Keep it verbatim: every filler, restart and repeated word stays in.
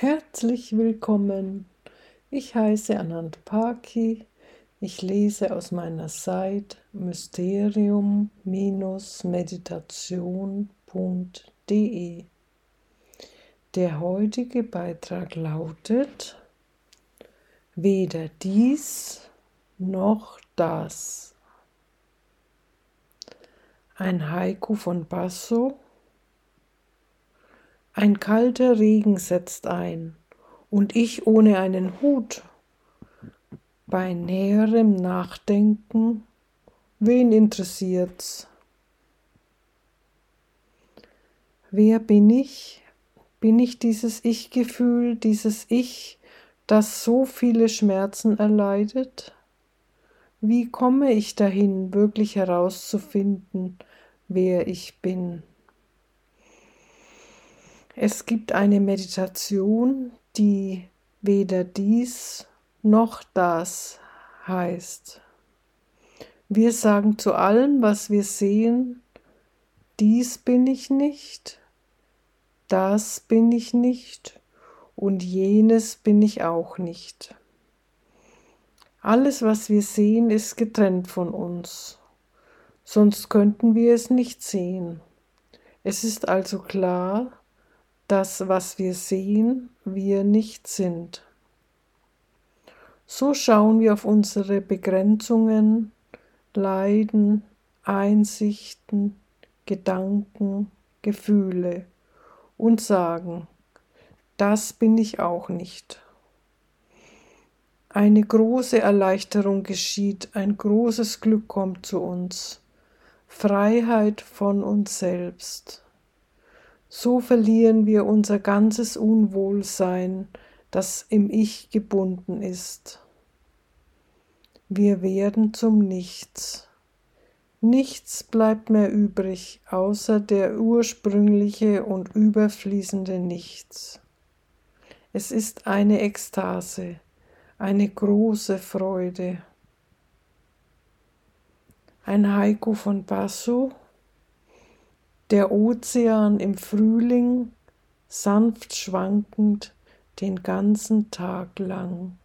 Herzlich willkommen. Ich heiße Anand Paki. Ich lese aus meiner Seite mysterium meditation punkt de. Der heutige Beitrag lautet: Weder dies noch das. Ein Haiku von Basso. Ein kalter Regen setzt ein, und ich ohne einen Hut. Bei näherem Nachdenken, wen interessiert's? Wer bin ich? Bin ich dieses Ich-Gefühl, dieses Ich, das so viele Schmerzen erleidet? Wie komme ich dahin, wirklich herauszufinden, wer ich bin? Es gibt eine Meditation, die weder dies noch das heißt. Wir sagen zu allem, was wir sehen: Dies bin ich nicht, das bin ich nicht und jenes bin ich auch nicht. Alles, was wir sehen, ist getrennt von uns, sonst könnten wir es nicht sehen. Es ist also klar, dass was wir sehen, wir nicht sind. So schauen wir auf unsere Begrenzungen, Leiden, Einsichten, Gedanken, Gefühle und sagen: Das bin ich auch nicht. Eine große Erleichterung geschieht, ein großes Glück kommt zu uns, Freiheit von uns selbst. So verlieren wir unser ganzes Unwohlsein, das im Ich gebunden ist. Wir werden zum Nichts. Nichts bleibt mehr übrig, außer der ursprüngliche und überfließende Nichts. Es ist eine Ekstase, eine große Freude. Ein Haiku von Basso. Der Ozean im Frühling, sanft schwankend den ganzen Tag lang.